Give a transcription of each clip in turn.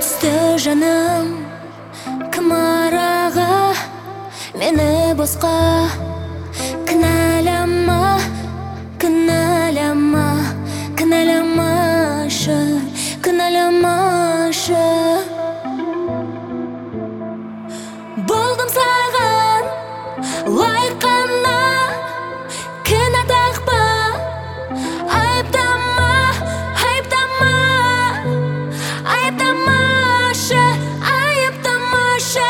Түсті жаным кім араға, мені босқа кінәлама, кінәлама, кінәламашы, кінәламашы. Болдым саған лайық қана, кінә тақпа, айыптама, айыптама, айыптамашы, айыптамашы.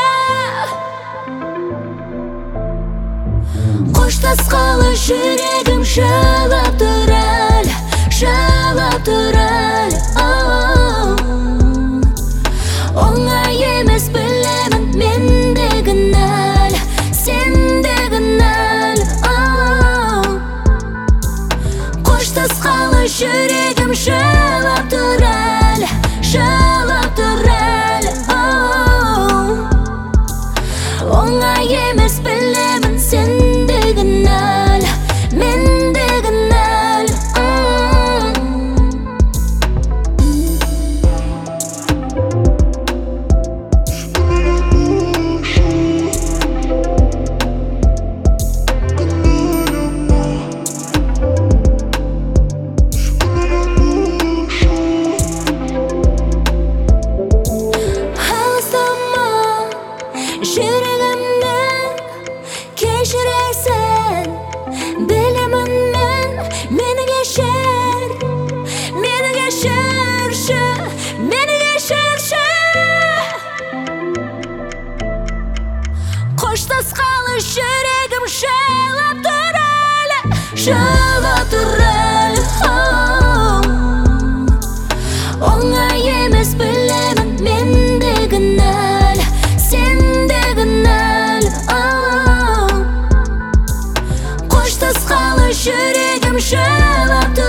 Қоштасқалы жүрегім жылап тұр әлі, жылап тұр әлі. Оңай емес білемін, мен де кінәлі, сен де кінәлі. Қоштасқалы жүрегім жылап тұр әлі, жылап тұр әлі. Оңай емес білемін, сен де кінәлі, мен де кінәлі. Жүрегімнен кешіресің, білемін мен, мені кешір, мені кешірші, мені кешірші. Қоштасқалы жүрегім жылап тұр әлі, жылап тұр әлі. Оңай емес білемін, мен де кінәлі, сен де кінәлі. Қоштасқалы жүрегім жылап тұр